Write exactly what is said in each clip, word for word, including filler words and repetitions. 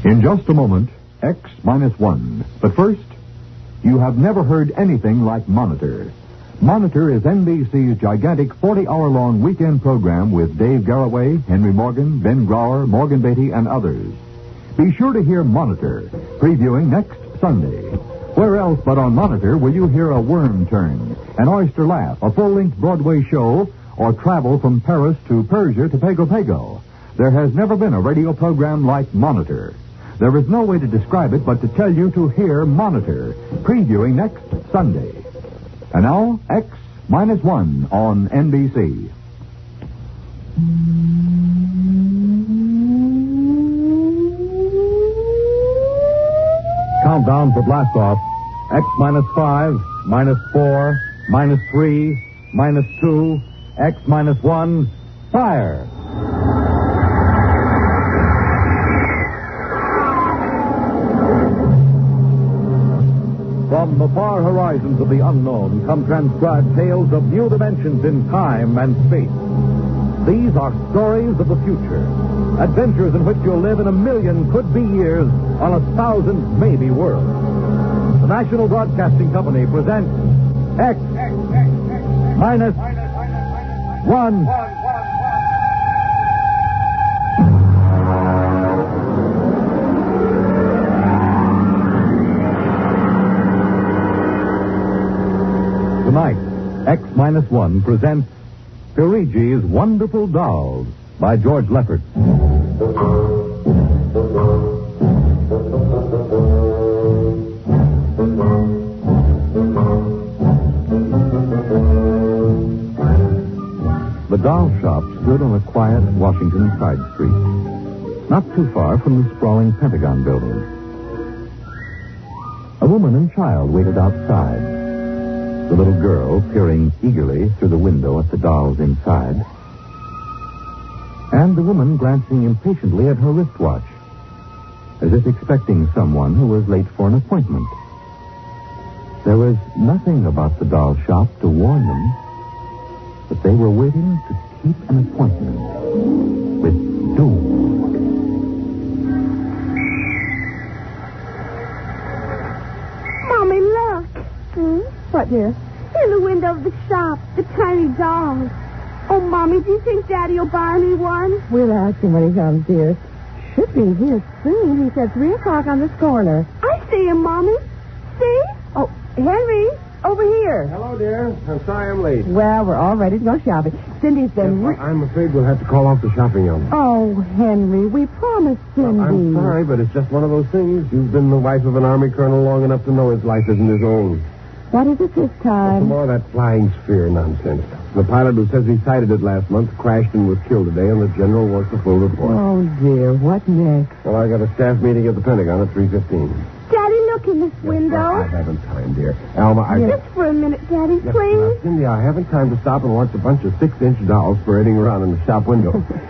In just a moment, X minus one. But first, you have never heard anything like Monitor. Monitor is N B C's gigantic forty-hour-long weekend program with Dave Garraway, Henry Morgan, Ben Grauer, Morgan Beatty, and others. Be sure to hear Monitor, previewing next Sunday. Where else but on Monitor will you hear a worm turn, an oyster laugh, a full-length Broadway show, or travel from Paris to Persia to Pago Pago? There has never been a radio program like Monitor. There is no way to describe it but to tell you to hear Monitor, previewing next Sunday. And now, X minus one on N B C. Countdown for blastoff. X minus five, minus four, minus three, minus two, X minus one, fire! From the far horizons of the unknown come transcribed tales of new dimensions in time and space. These are stories of the future. Adventures in which you'll live in a million could-be years on a thousand maybe worlds. The National Broadcasting Company presents X minus one. Tonight, X minus one presents Pirigi's Wonderful Dolls by George Leffert. The doll shop stood on a quiet Washington side street, not too far from the sprawling Pentagon building. A woman and child waited outside. The little girl peering eagerly through the window at the dolls inside, and the woman glancing impatiently at her wristwatch, as if expecting someone who was late for an appointment. There was nothing about the doll shop to warn them that they were waiting to keep an appointment with doom. Mommy, look. Hmm? What, dear? In the window of the shop, the tiny dolls. Oh, Mommy, do you think Daddy will buy me one? We'll ask him when he comes, dear. Should be here soon. He said three o'clock on this corner. I see him, Mommy. See? Oh, Henry, over here. Hello, dear. I'm sorry I'm late. Well, we're all ready to go shopping. Cindy's been... Yes, well, I'm afraid we'll have to call off the shopping, Elma. Oh, Henry, we promised Cindy. Well, I'm sorry, but it's just one of those things. You've been the wife of an Army colonel long enough to know his life isn't his own. What is it this time? Some more of that flying sphere nonsense. The pilot who says he sighted it last month crashed and was killed today, and the general wants a full report. Oh, dear. What next? Well, I got a staff meeting at the Pentagon at three fifteen. Daddy, look in this window. Well, I haven't time, dear. Alma, I... Just for a minute, Daddy, Yes, please. now, Cindy, I haven't time to stop and watch a bunch of six-inch dolls parading around in the shop window.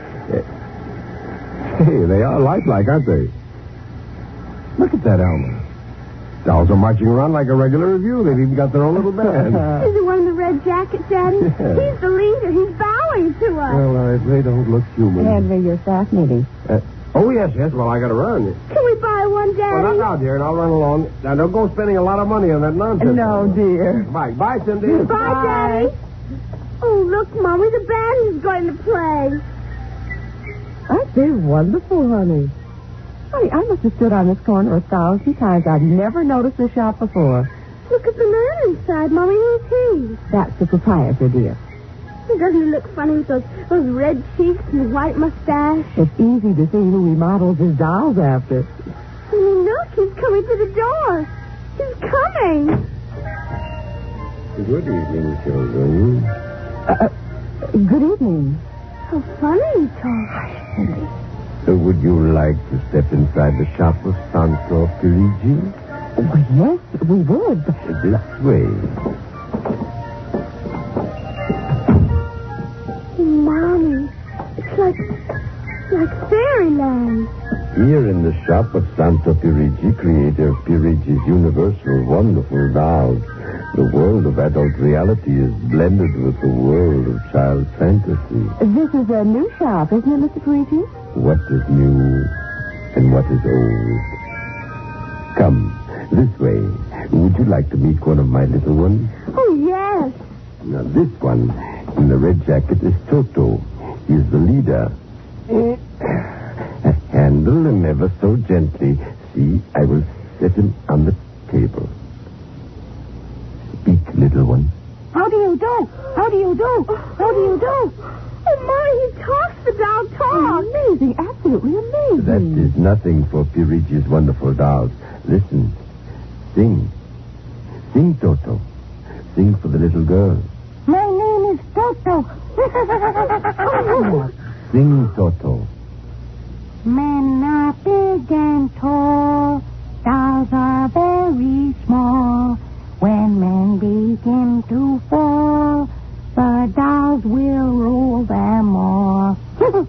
Hey, they are lifelike, aren't they? Look at that, Alma. Dolls are marching around like a regular review. They've even got their own little band. Is the one in the red jacket, Daddy? Yeah. He's the leader. He's bowing to us. Well, uh, they don't look human. Henry, your staff meeting. Uh, oh, yes, yes. Well, I got to run. Can we buy one, Daddy? Well, not now, dear, and I'll run along. Now, don't go spending a lot of money on that nonsense. No, dear. Bye. Bye, Cindy. Bye, Bye. Daddy. Oh, look, Mommy, the band is going to play. Aren't they wonderful, honey? Honey, I must have stood on this corner a thousand times. I've never noticed the shop before. Look at the man inside, Mommy. Who's he? That's the proprietor, dear. Doesn't he look funny with those, those red cheeks and white mustache? It's easy to see who he models his dolls after. I mean, look, he's coming to the door. He's coming. Good evening, children. Uh, uh, good evening. How funny he talks. So would you like to step inside the shop of Santo Pirigi? Oh, yes, we would. This way. Mommy, it's like, like fairyland. Here in the shop of Santo Pirigi, creator of Pirigi's Universal Wonderful Dolls, the world of adult reality is blended with the world of child fantasy. This is a new shop, isn't it, Mister Parigi? What is new? and what is old. Come, this way. Would you like to meet one of my little ones? Oh, yes. Now, this one in the red jacket is Toto. He's the leader. Handle him ever so gently. See, I will set him on the table. Speak, little one. How do you do? How do you do? How do you do? Oh, Mommy, he talks. The doll talks. Amazing. Absolutely amazing. That is nothing for Pirigi's wonderful dolls. Listen. Sing. Sing, Toto. Sing for the little girl. My name is Toto. Sing, Toto. Men are big and tall. Dolls are very small. When men begin to fall, the dolls will rule them all. More,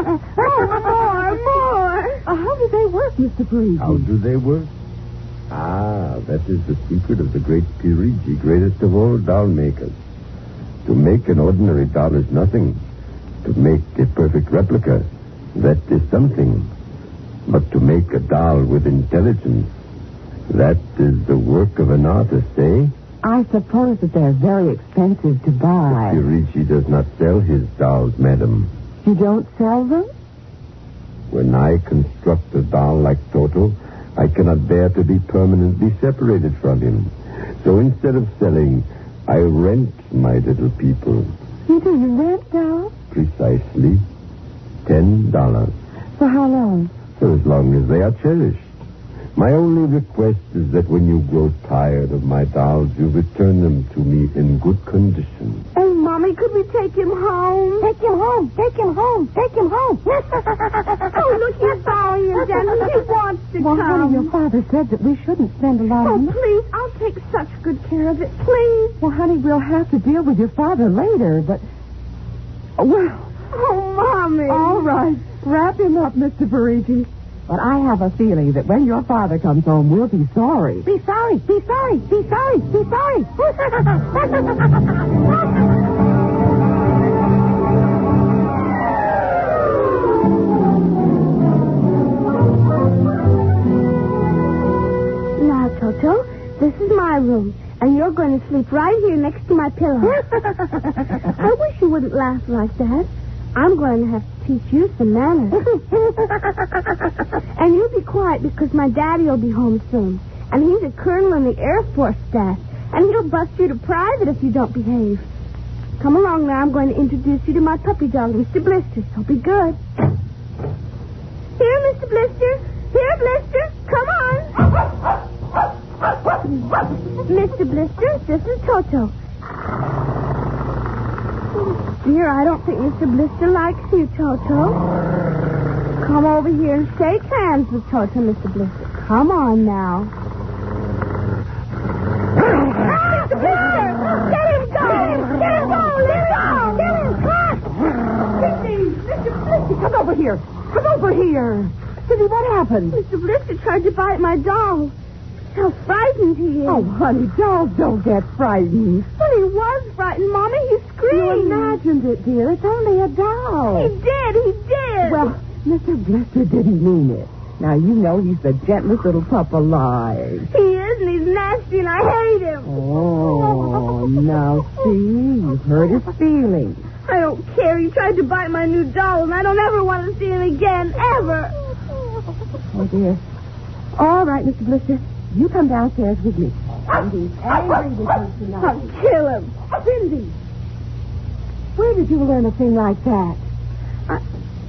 more. Uh, how do they work, Mister Parigi? How do they work? Ah, that is the secret of the great Pirigi, greatest of all doll makers. To make an ordinary doll is nothing. To make a perfect replica, that is something. But to make a doll with intelligence, that is the work of an artist, eh? I suppose that they're very expensive to buy. Pirigi does not sell his dolls, madam. You don't sell them? When I construct a doll like Toto, I cannot bear to be permanently separated from him. So instead of selling, I rent my little people. You do? You rent dolls? Precisely. Ten dollars. For how long? For as long as they are cherished. My only request is that when you grow tired of my dolls, you return them to me in good condition. Oh, Mommy, could we take him home? Take him home. Take him home. Take him home. Oh, look, he's bowing again. He wants to well, come. honey, your father said that we shouldn't spend a lot Oh, of money. please, I'll take such good care of it. Please. Well, honey, we'll have to deal with your father later, but... Well... Oh, Mommy. All right. Wrap him up, Mister Parigi. But I have a feeling that when your father comes home, we'll be sorry. Be sorry. Be sorry. Be sorry. Be sorry. Now, Toto, this is my room, and you're going to sleep right here next to my pillow. I wish you wouldn't laugh like that. I'm going to have to teach you some manners. And you be quiet because my daddy will be home soon. And he's a colonel in the Air Force staff. And he'll bust you to private if you don't behave. Come along now. I'm going to introduce you to my puppy dog, Mister Blister. So be good. Here, Mister Blister. Here, Blister. Come on. Mister Blister, this is Toto. Dear, I don't think Mister Blister likes you, Toto. Come over here and shake hands with Toto, Mister Blister. Come on now. Mister Blister! Let him go! Let him go! Let him go! Let him go! Cindy! Mister Blister, come over here. Come over here. Cindy, what happened? Mister Blister tried to bite my doll. How frightened he is. Oh, honey, dolls don't get frightened. But he was frightened, Mommy. He screamed. You imagined it, dear. It's only a doll. He did. He did. Well, Mister Blister didn't mean it. Now, you know he's the gentlest little pup alive. He is, and he's nasty, and I hate him. Oh, now, see, you've hurt his feelings. I don't care. He tried to bite my new doll, and I don't ever want to see him again, ever. Oh, dear. All right, Mister Blister. You come downstairs with me. Cindy's angry with you tonight. I'll kill him. Cindy! Where did you learn a thing like that? I...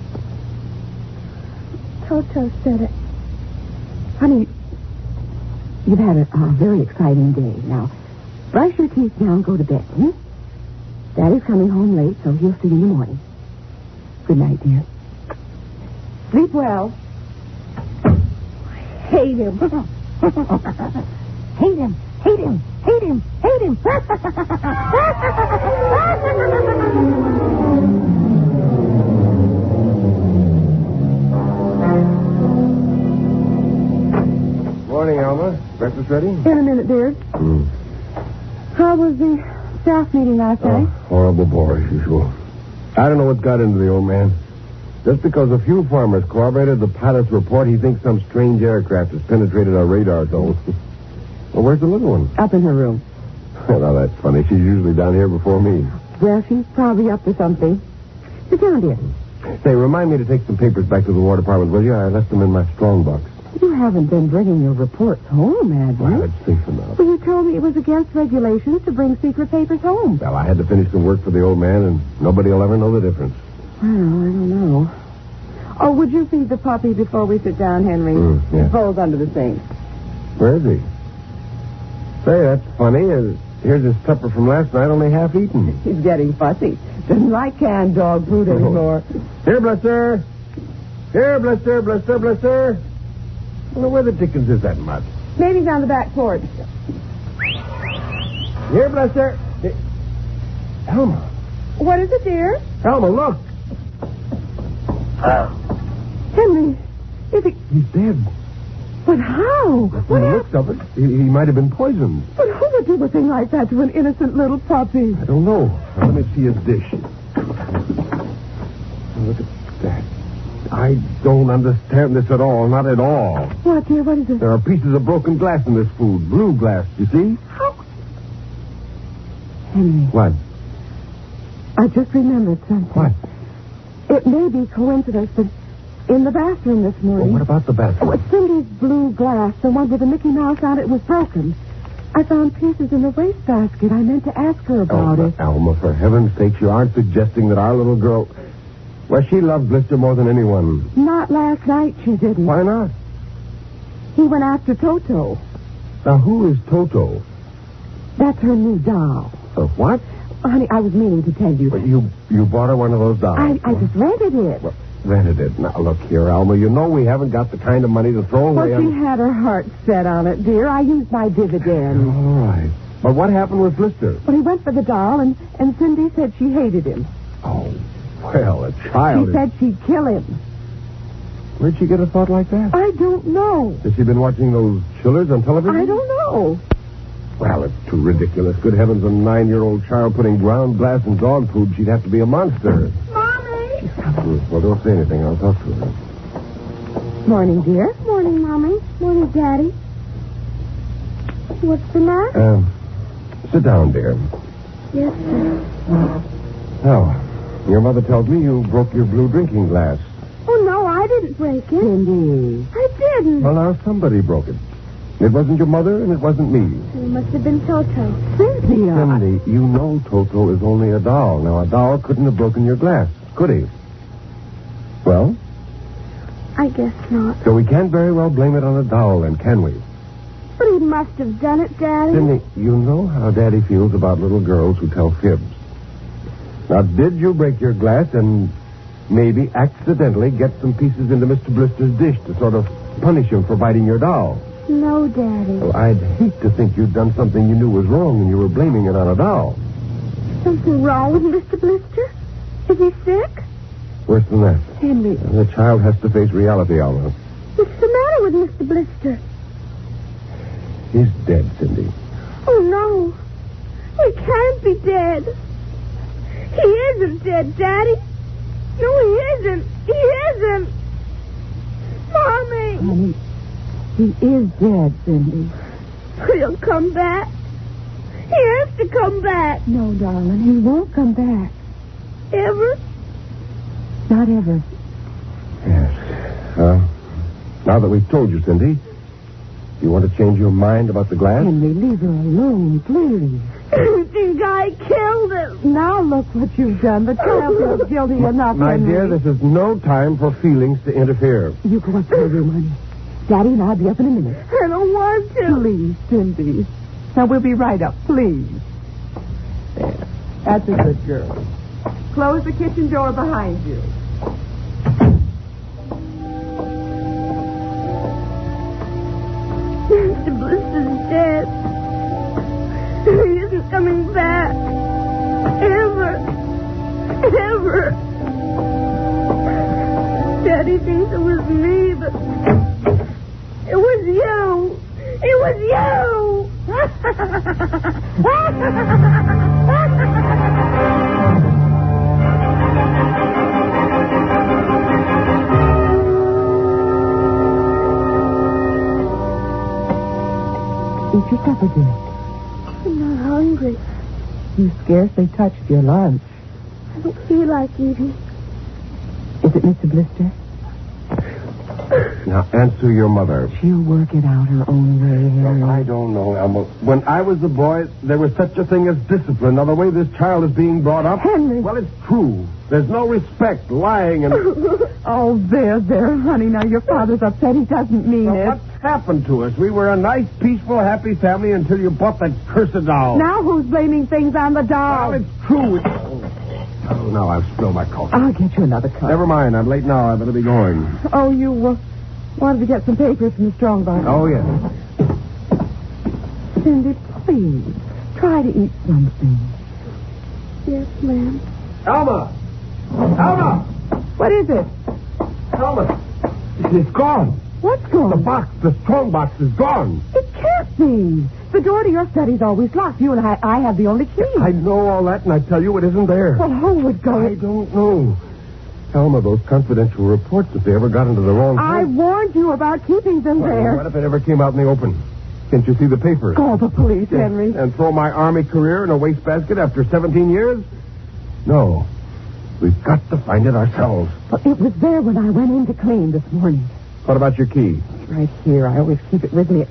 Toto said it. Honey, you've had a, a very exciting day. Now, brush your teeth now and go to bed, hmm? Daddy's coming home late, so he'll see you in the morning. Good night, dear. Sleep well. I hate him. Hate him, hate him, hate him, hate him. Morning, Alma. Breakfast ready? In a minute, dear. Mm. How was the staff meeting last Oh, night? horrible bore as usual. I don't know what got into the old man. Just because a few farmers corroborated the pilot's report, he thinks some strange aircraft has penetrated our radar zone. Well, where's the little one? Up in her room. Well, that's funny. She's usually down here before me. Well, she's probably up to something. Sit down, dear. Say, remind me to take some papers back to the War Department, will you? I left them in my strong box. You haven't been bringing your reports home, have you? Well, it's safe enough. Well, you told me it was against regulations to bring secret papers home. Well, I had to finish some work for the old man, and nobody will ever know the difference. Well, I don't know. Oh, would you feed the puppy before we sit down, Henry? Mm, yeah. His bowl's under the sink. Where is he? Say, that's funny. Uh, here's his supper from last night, only half eaten. He's getting fussy. Doesn't like canned dog food anymore. Here, Blister. Here, Blister, Blister, Blister. Well, where the dickens is that mutt? Maybe he's on the back porch. Here, Blister. Here. Elma. What is it, dear? Elma, look. Henry, is it... He's dead. But how? From What the hap- looks of it, he, he might have been poisoned. But who would do a thing like that to an innocent little puppy? I don't know. Now, let me see his dish. Look at that. I don't understand this at all. Not at all. What, dear? What is it? There are pieces of broken glass in this food. Blue glass, you see? How? Henry, What? I just remembered something. What? It may be coincidence, but in the bathroom this Well, morning... what about the bathroom? Oh, Cindy's blue glass, the one with the Mickey Mouse on it, was broken. I found pieces in the wastebasket. I meant to ask her about Alma, it. Alma, for heaven's sake, you aren't suggesting that our little girl... Well, she loved Blister more than anyone. Not last night, she didn't. Why not? He went after Toto. Now, who is Toto? That's her new doll. Uh, what? Honey, I was meaning to tell you. But you you bought her one of those dolls. I, I just rented it. Well, rented it. Now, look here, Alma. You know we haven't got the kind of money to throw Well, away she on... had her heart set on it, dear. I used my dividend. All right. But what happened with Blister? Well, he went for the doll, and, and Cindy said she hated him. Oh, well, a child... She is- said she'd kill him. Where'd she get a thought like that? I don't know. Has she been watching those chillers on television? I don't know. Well, it's too ridiculous. Good heavens, a nine-year-old child putting ground glass in dog food, she'd have to be a monster. Mommy! Well, don't say anything. I'll talk to her. Morning, dear. Morning, Mommy. Morning, Daddy. What's the matter? Um, sit down, dear. Yes, sir. Now, your mother tells me you broke your blue drinking glass. Oh, no, I didn't break it. Cindy. I didn't. Well, now, somebody broke it. It wasn't your mother, and it wasn't me. It must have been Toto. Cynthia. Cindy, you know Toto is only a doll. Now, a doll couldn't have broken your glass, could he? Well, I guess not. so we can't very well blame it on a doll, then, can we? But he must have done it, Daddy. Cindy, you know how Daddy feels about little girls who tell fibs. Now, did you break your glass and maybe accidentally get some pieces into Mister Blister's dish to sort of punish him for biting your doll? No, Daddy. Well, I'd hate to think you'd done something you knew was wrong and you were blaming it on a doll. Something wrong with Mister Blister? Is he sick? Worse than that. Henry. The child has to face reality, Alma. What's the matter with Mister Blister? He's dead, Cindy. Oh, no. He can't be dead. He isn't dead, Daddy. No, he isn't. He isn't. Mommy. Honey, he is dead, Cindy. He'll come back. He has to come back. No, darling, he won't come back. Ever? Not ever. Yes. Uh, now that we've told you, Cindy, you want to change your mind about the glass? Henry, leave her alone, please. You think I killed him? Now look what you've done. The child feels guilty enough, My Henry. dear, this is no time for feelings to interfere. You go up to your room, honey. Daddy and I'll be up in a minute. I don't want to. Please, Cindy. Now, we'll be right up, please. There. That's a good girl. Close the kitchen door behind you. Mister Blister's dead. He isn't coming back. Ever. Ever. Daddy thinks it was me, but it was you. It was you. eat your supper, dear. I'm not hungry. You scarcely touched your lunch. I don't feel like eating. Is it Mister Blister? Now, answer your mother. She'll work it out her own way, Henry. I don't know, Elma. When I was a boy, there was such a thing as discipline. Now, the way this child is being brought up... Henry. Well, it's true. There's no respect, lying, and... Oh, there, there, honey. Now, your father's upset. He doesn't mean Well, it. what's happened to us? We were a nice, peaceful, happy family until you bought that cursed doll. Now who's blaming things on the doll? Well, it's true. It's... Oh, now I've spilled my coffee. I'll get you another cup. Never mind. I'm late now. I better be going. Oh, you uh, wanted to get some papers from the strong box. Oh, yes. Cindy, please, try to eat something. Yes, ma'am. Alma! Alma! What is it? Alma! It's gone. What's gone? The box, the strong box is gone. It can't be. The door to your study's always locked. You and I, I have the only key. I know all that, and I tell you it isn't there. Well, who would go? I don't know. Alma, those confidential reports, if they ever got into the wrong I place... warned you about keeping them Well, there. what if it ever came out in the open? Can't you see the papers? Call the police, Henry. And throw my army career in a wastebasket after seventeen years? No. We've got to find it ourselves. Well, it was there when I went in to clean this morning. What about your key? It's right here. I always keep it with me.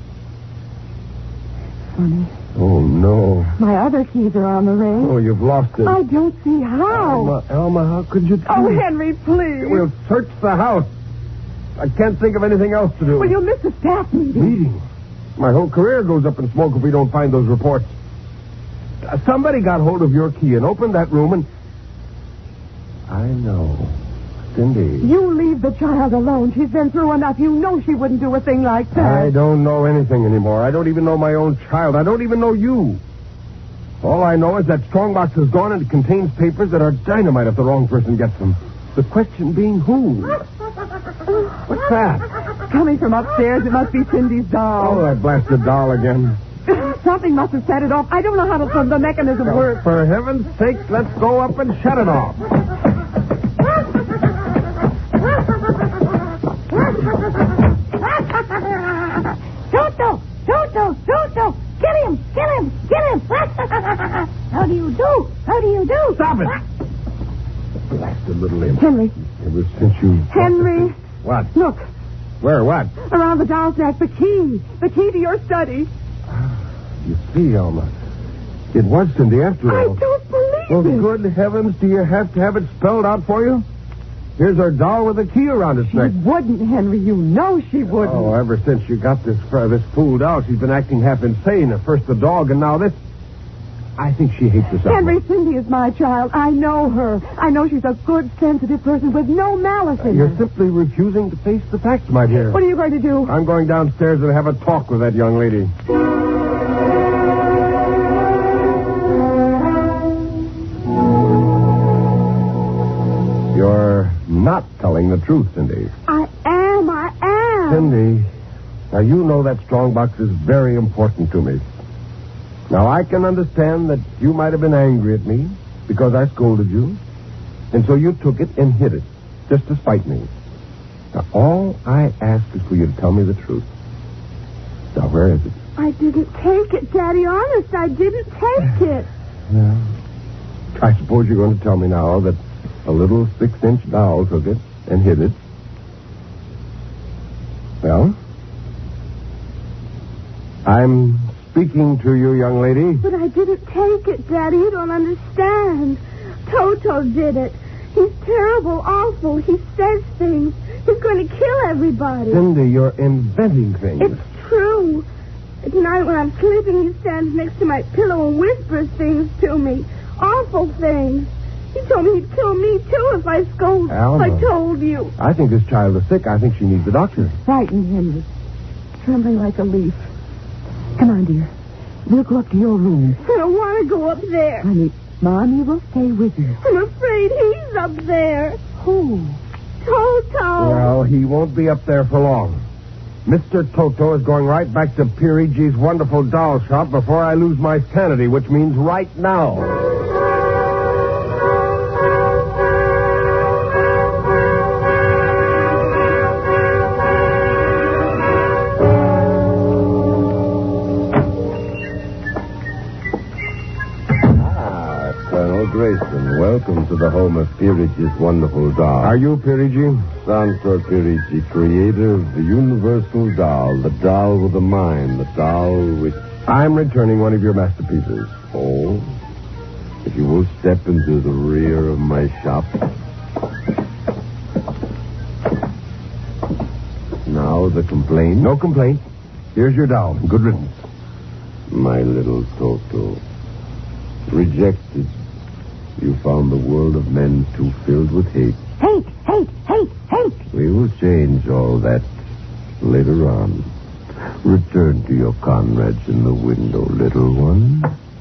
Funny. Oh, no. My other keys are on the ring. Oh, you've lost it. I don't see how. Alma, Alma, how could you do Oh, it? Henry, please. We'll search the house. I can't think of anything else to do. Well, you'll miss the staff meeting. Meeting? My whole career goes up in smoke if we don't find those reports. Uh, Somebody got hold of your key and opened that room and... I know. Cindy. You leave the child alone. She's been through enough. You know she wouldn't do a thing like that. I don't know anything anymore. I don't even know my own child. I don't even know you. All I know is that strongbox is gone and it contains papers that are dynamite if the wrong person gets them. The question being who? What's that? Coming from upstairs, it must be Cindy's Oh, doll. that blasted doll again. Something must have set it off. I don't know how to, the mechanism Well, works. for heaven's sake, let's go up and shut it off. Toto! Toto! Toto! Get him! Get him! Get him! How do you do? How do you do? Stop it! Blasted little imp. Henry. Ever since you... Henry. What? Look, Where? What? around the doll's neck, the key. The key to your study. You see, Alma, it was Cindy after I all. don't believe Well, it. good heavens, do you have to have it spelled out for you? Here's our doll with a key around its She neck. wouldn't, Henry. You know she wouldn't. Oh, ever since you got this uh, this fooled out, she's been acting half insane. At first the dog, and now this. I think she hates herself. Henry, Cindy is my child. I know her. I know she's a good, sensitive person with no malice in You're her. simply refusing to face the facts, my dear. What are you going to do? I'm going downstairs and have a talk with that young lady. You're not telling the truth, Cindy. I am. I am. Cindy, now you know that strongbox is very important to me. Now, I can understand that you might have been angry at me because I scolded you, and so you took it and hid it, just to spite me. Now, all I ask is for you to tell me the truth. Now, where is it? I didn't take it, Daddy. Honest, I didn't take it. Yeah. I suppose you're going to tell me now that a little six-inch doll took it and hid it. Well, I'm speaking to you, young lady. But I didn't take it, Daddy. You don't understand. Toto did it. He's terrible, awful. He says things. He's going to kill everybody. Cindy, you're inventing things. It's true. At night when I'm sleeping, he stands next to my pillow and whispers things to me. Awful things. He told me he'd kill me, too, if I scold. Alma. I told you. I think this child is sick. I think she needs a doctor. Frightened, Henry. Trembling like a leaf. Come on, dear. We'll go up to your room. I don't want to go up there. Honey, Mommy will stay with you. I'm afraid he's up there. Who? Toto. Well, he won't be up there for long. Mister Toto is going right back to Pirigi's wonderful doll shop before I lose my sanity, which means right now. Welcome to the home of Pirigi's wonderful doll. Are you Pirigi? Santor Pirigi, creator of the universal doll, the doll with a mind, the doll which... I'm returning one of your masterpieces. Oh? If you will step into the rear of my shop. Now the complaint? No complaint. Here's your doll. Good riddance. My little Toto. Rejected. You found the world of men too filled with hate. Hate, hate, hate, hate. We will change all that later on. Return to your comrades in the window, little one.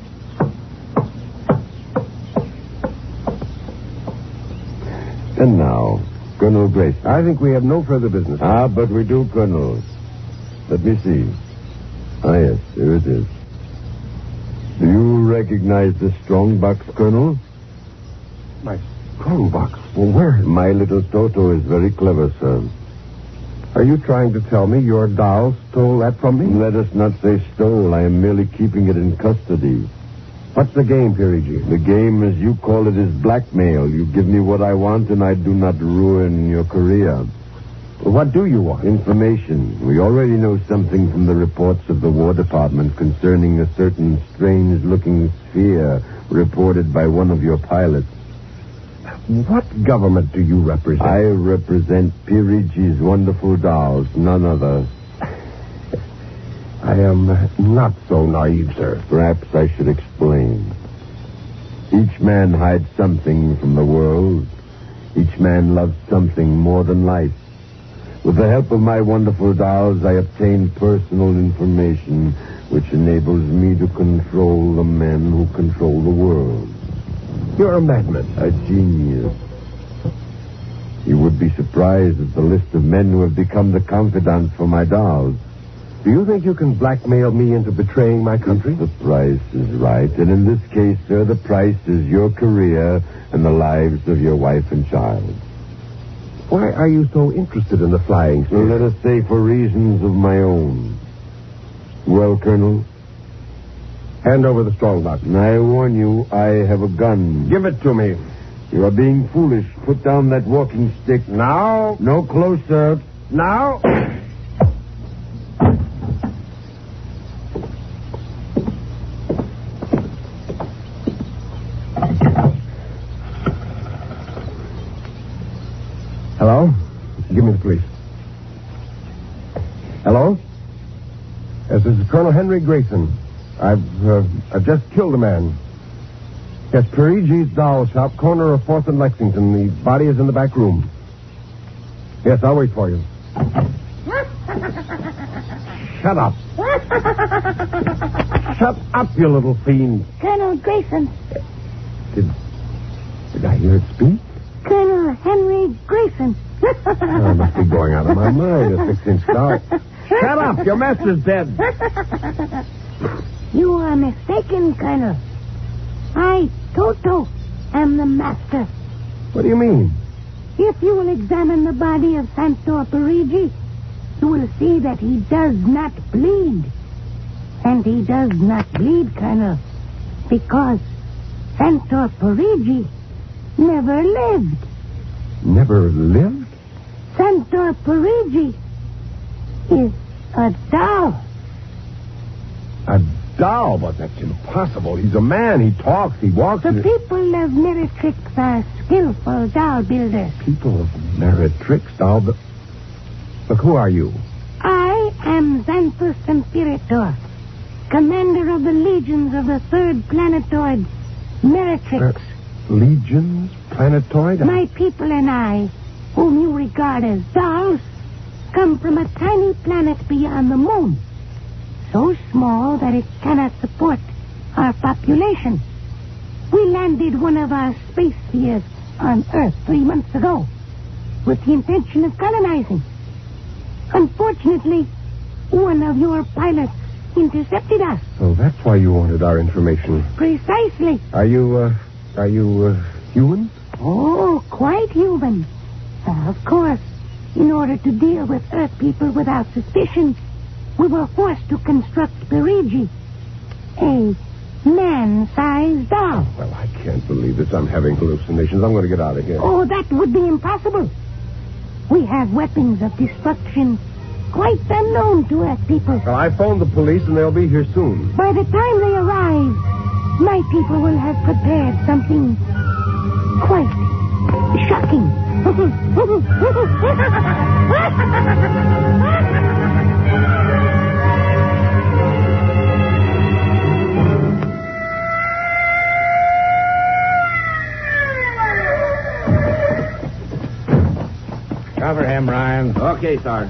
And now, Colonel Grayson. I think we have no further business. Ah, but we do, Colonel. Let me see. Ah, yes, here it is. Do you recognize this strong box, Colonel? My strong box? Well, where? My little Toto is very clever, sir. Are you trying to tell me your doll stole that from me? Let us not say stole. I am merely keeping it in custody. What's the game, Pirigi? The game, as you call it, is blackmail. You give me what I want, and I do not ruin your career. What do you want? Information. We already know something from the reports of the War Department concerning a certain strange-looking sphere reported by one of your pilots. What government do you represent? I represent Pirigi's wonderful dolls, none other. I am not so naive, sir. Perhaps I should explain. Each man hides something from the world. Each man loves something more than life. With the help of my wonderful dolls, I obtain personal information which enables me to control the men who control the world. You're a madman. A genius. You would be surprised at the list of men who have become the confidants for my dolls. Do you think you can blackmail me into betraying my country? The price is right. And in this case, sir, the price is your career and the lives of your wife and child. Why are you so interested in the flying sphere? Well, let us say for reasons of my own. Well, Colonel? Hand over the strong box. I warn you, I have a gun. Give it to me. You are being foolish. Put down that walking stick. Now. No closer. Now. Hello? Give me the police. Hello? Yes, this is Colonel Henry Grayson. I've, uh, I've just killed a man. Yes, Pirigi's doll shop, corner of fourth and Lexington. The body is in the back room. Yes, I'll wait for you. Shut up. Shut up, you little fiend. Colonel Grayson. Did, did I hear it speak? Colonel Henry Grayson. Oh, I must be going out of my mind, a six-inch star. Shut up! Your master's dead. You are mistaken, Colonel. I, Toto, am the master. What do you mean? If you will examine the body of Santor Pirigi, you will see that he does not bleed. And he does not bleed, Colonel, because Santor Pirigi never lived. Never lived? Santor Pirigi is a doll. A doll? But that's impossible. He's a man. He talks. He walks. The and... people of Meretrix are skillful doll builders. People of Meretrix doll bu- Look, who are you? I am Xanthus Imperator, commander of the legions of the third planetoid, Meretrix. Uh, legions? Planetoid? My people and I, whom you regard as dolls, come from a tiny planet beyond the moon. So small that it cannot support our population. We landed one of our space spheres on Earth three months ago with the intention of colonizing. Unfortunately, one of your pilots intercepted us. So that's why you wanted our information. Precisely. Are you, uh, are you, uh, human? Oh, quite human. Uh, of course, in order to deal with Earth people without suspicion, we were forced to construct Pirigi, a man-sized doll. Well, I can't believe this. I'm having hallucinations. I'm going to get out of here. Oh, that would be impossible. We have weapons of destruction quite unknown to Earth people. Well, I phoned the police, and they'll be here soon. By the time they arrive, my people will have prepared something quite shocking. Cover him, Ryan. Okay, Sarge.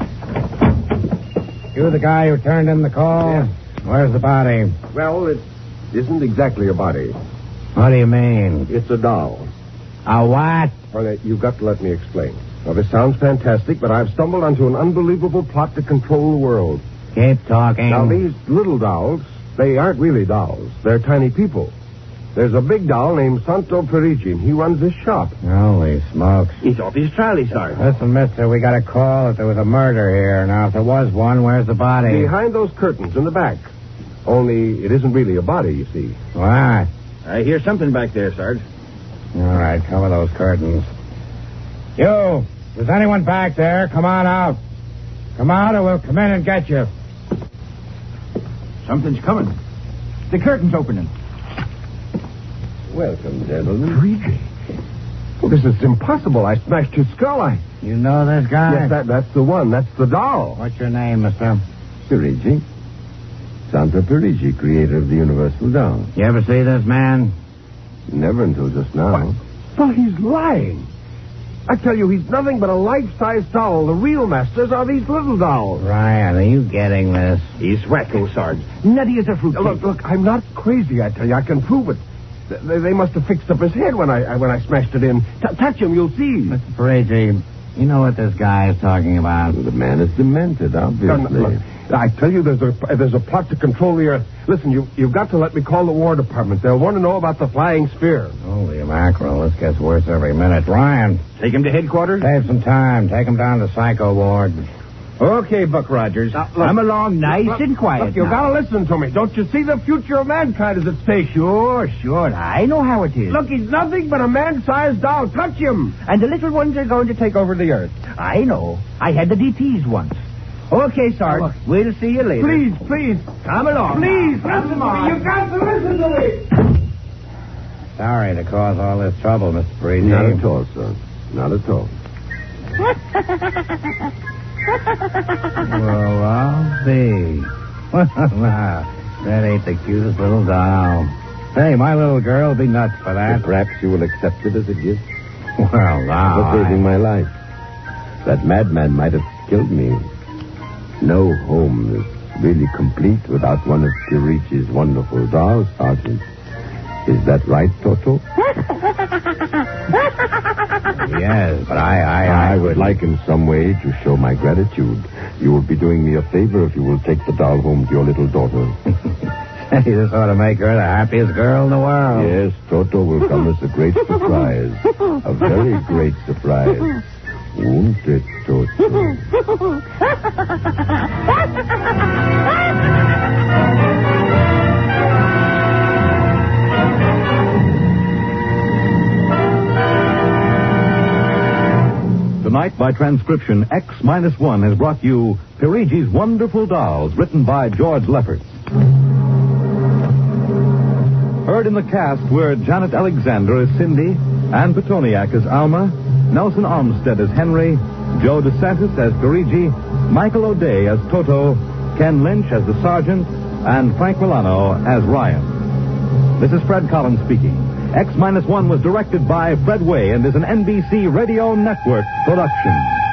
You the guy who turned in the call? Yeah. Where's the body? Well, it isn't exactly a body. What do you mean? It's a doll. A what? Well, you've got to let me explain. Now, this sounds fantastic, but I've stumbled onto an unbelievable plot to control the world. Keep talking. Now, these little dolls, they aren't really dolls. They're tiny people. There's a big doll named Santo Parigi, and he runs this shop. Holy smokes. He's off his trolley, Sarge. Listen, mister, we got a call that there was a murder here. Now, if there was one, where's the body? Behind those curtains in the back. Only it isn't really a body, you see. What? I hear something back there, Sarge. All right, cover those curtains. You, is anyone back there? Come on out. Come out or we'll come in and get you. Something's coming. The curtain's opening. Welcome, gentlemen. Parigi. Well, this is impossible. I smashed his skull. I... You know this guy? Yes, that, that's the one. That's the doll. What's your name, mister? Parigi. Santo Parigi, creator of the Universal Doll. You ever see this man? Never until just now. What? Well, he's lying. I tell you, he's nothing but a life-size doll. The real masters are these little dolls. Ryan, are you getting this? He's wacko, Sarge. Nutty as a fruit. Look, look, I'm not crazy, I tell you. I can prove it. They, they must have fixed up his head when I when I smashed it in. T- touch him, you'll see. Mister Parigi, you know what this guy is talking about? The man is demented, obviously. No, no, look, I tell you, there's a there's a plot to control the Earth. Listen, you, you've got to let me call the War Department. They'll want to know about the flying sphere. Holy mackerel, this gets worse every minute. Ryan. Take him to headquarters? Save some time. Take him down to Psycho Ward. Okay, Buck Rogers. Now, look, I'm along nice look, and quiet Look, you've now. got to listen to me. Don't you see the future of mankind is at stake? Sure, sure. I know how it is. Look, he's nothing but a man-sized doll. Touch him. And the little ones are going to take over the Earth. I know. I had the D Ts once. Okay, Sarge. Look. We'll see you later. Please, please. Come along. Please, now. listen to me. You've got to listen to me. Sorry to cause all this trouble, Mister Parigi. Not at all, sir. Not at all. Well, I'll see. That ain't the cutest little doll. Hey, my little girl will be nuts for that. And perhaps you will accept it as a gift Well, now. for saving I... my life. That madman might have killed me. No home is really complete without one of Pirigi's wonderful dolls, Sergeant. Is that right, Toto? Yes, but I, I, I would like in some way to show my gratitude. You will be doing me a favor if you will take the doll home to your little daughter. Hey, this ought to make her the happiest girl in the world. Yes, Toto will come as a great surprise. A very great surprise. Won't it, Toto? Tonight, by transcription, X minus one has brought you Pirigi's Wonderful Dolls, written by George Lefferts. Heard in the cast were Janet Alexander as Cindy, Ann Petoniak as Alma, Nelson Armstead as Henry, Joe DeSantis as Parigi, Michael O'Day as Toto, Ken Lynch as the Sergeant, and Frank Milano as Ryan. This is Fred Collins speaking. X minus one was directed by Fred Way and is an N B C Radio Network production.